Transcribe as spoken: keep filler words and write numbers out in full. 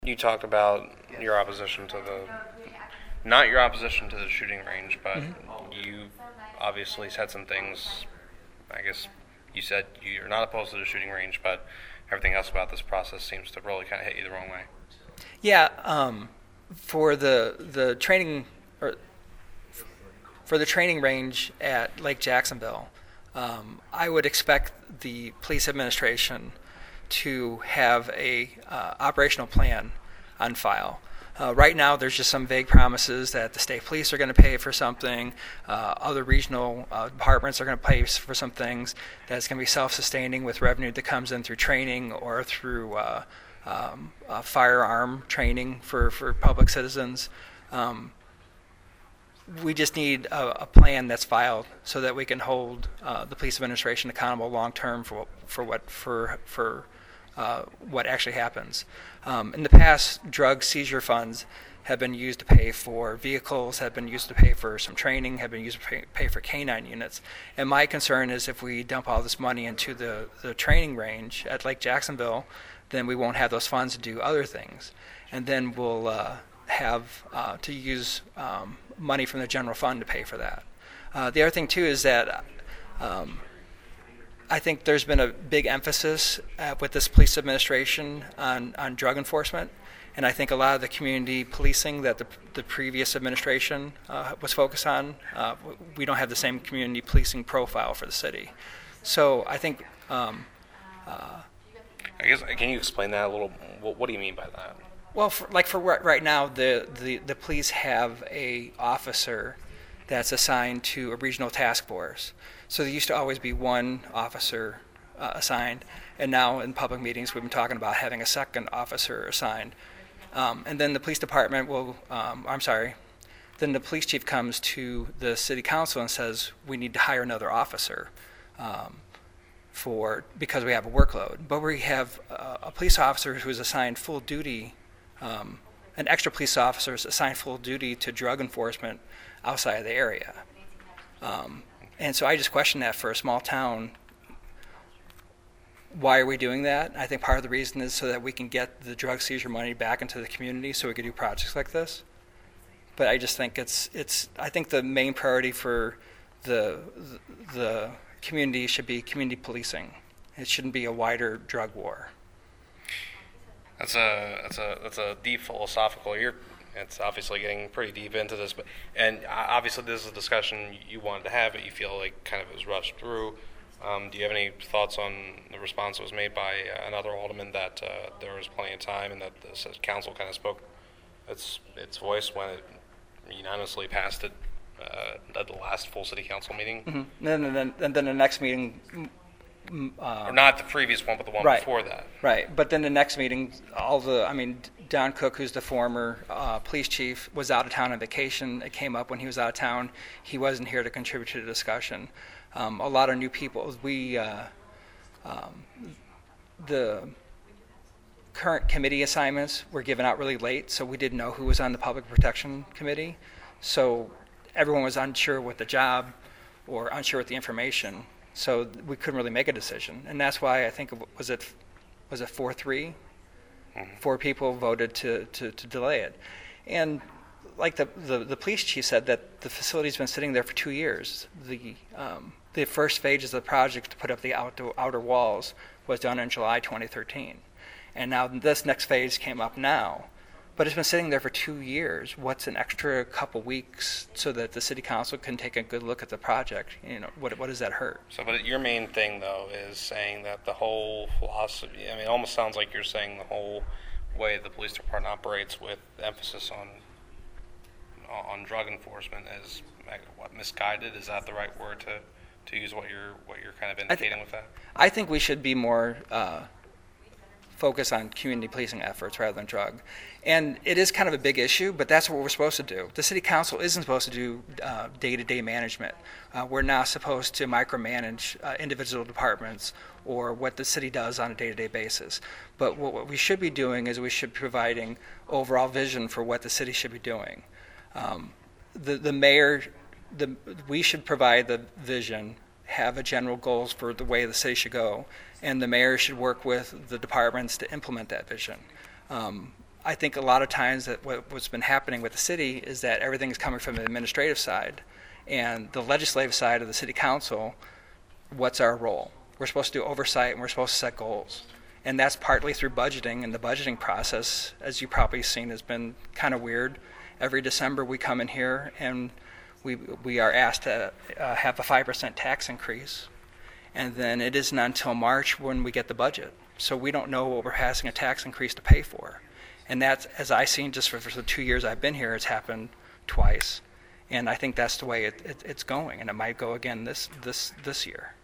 You talked about your opposition to the, not your opposition to the shooting range, but mm-hmm. you obviously said some things. I guess you said you're not opposed to the shooting range, but everything else about this process seems to really kind of hit you the wrong way. Yeah, um, for the the training or for the training range at Lake Jacksonville, um, I would expect the police administration to have a uh, operational plan on file. Uh, right now, there's just some vague promises that the state police are going to pay for something, uh, other regional uh, departments are going to pay for some things that's going to be self-sustaining with revenue that comes in through training or through uh, um, uh, firearm training for, for public citizens. Um, we just need a, a plan that's filed so that we can hold uh, the police administration accountable long-term for for what for for Uh, what actually happens. Um, in the past, drug seizure funds have been used to pay for vehicles, have been used to pay for some training, have been used to pay, pay for canine units. And my concern is if we dump all this money into the, the training range at Lake Jacksonville, then we won't have those funds to do other things. And then we'll uh, have uh, to use um, money from the general fund to pay for that. Uh, the other thing, too, is that um, I think there's been a big emphasis uh, with this police administration on, on drug enforcement, and I think a lot of the community policing that the, the previous administration uh, was focused on, uh, we don't have the same community policing profile for the city. So I think... Um, uh, I guess, can you explain that a little? What, what do you mean by that? Well, for, like for right now, the, the, the police have a officer that's assigned to a regional task force. So there used to always be one officer uh, assigned, and now in public meetings we've been talking about having a second officer assigned. Um, and then the police department will, um, I'm sorry, then the police chief comes to the city council and says we need to hire another officer um, for because we have a workload. But we have uh, a police officer who is assigned full duty, um, an extra police officer is assigned full duty to drug enforcement outside of the area. Um, And so I just question that for a small town. Why are we doing that? I think part of the reason is so that we can get the drug seizure money back into the community so we can do projects like this. But I just think it's it's I think the main priority for the the community should be community policing. It shouldn't be a wider drug war. That's a that's a that's a deep philosophical. You're It's obviously getting pretty deep into this, but and obviously this is a discussion you wanted to have, but you feel like kind of it was rushed through. Um, do you have any thoughts on the response that was made by uh, another alderman that uh, there was plenty of time and that the council kind of spoke its its voice when it unanimously passed it uh, at the last full city council meeting? Mm-hmm. And, then, and then the next meeting. Uh, or not the previous one, but the one right, before that. Right, but then the next meeting, all the, I mean, Don Cook, who's the former uh, police chief, was out of town on vacation. It came up when he was out of town. He wasn't here to contribute to the discussion. Um, a lot of new people. We, uh, um, the current committee assignments were given out really late, so we didn't know who was on the Public Protection Committee. So everyone was unsure with the job or unsure with the information. So we couldn't really make a decision, and that's why I think it was it was it four three, mm-hmm. four people voted to, to, to delay it, and like the, the the police chief said that the facility's been sitting there for two years. The um, the first phase of the project to put up the outer outer walls was done in July twenty thirteen, and now this next phase came up now. But it's been sitting there for two years. What's an extra couple weeks so that the city council can take a good look at the project? You know, what what does that hurt? So, but your main thing though is saying that the whole philosophy. I mean, it almost sounds like you're saying the whole way the police department operates, with emphasis on on drug enforcement, is what, misguided. Is that the right word to to use? What you're what you're kind of indicating th- with that? I think we should be more. Uh, focus on community policing efforts rather than drug. And it is kind of a big issue, but that's what we're supposed to do. The city council isn't supposed to do uh, day-to-day management. Uh, we're not supposed to micromanage uh, individual departments or what the city does on a day-to-day basis. But what, what we should be doing is we should be providing overall vision for what the city should be doing. Um, the, the mayor, the, we should provide the vision, have a general goals for the way the city should go, and the mayor should work with the departments to implement that vision. Um, I think a lot of times that what, what's been happening with the city is that everything is coming from the administrative side, and the legislative side of the city council. What's our role? We're supposed to do oversight, and we're supposed to set goals, and that's partly through budgeting. And the budgeting process, as you've probably seen, has been kind of weird. Every December we come in here and we we are asked to uh, have a five percent tax increase, and then it isn't until March when we get the budget. So we don't know what we're passing a tax increase to pay for. And that's, as I've seen just for, for the two years I've been here, it's happened twice. And I think that's the way it, it, it's going, and it might go again this this this year.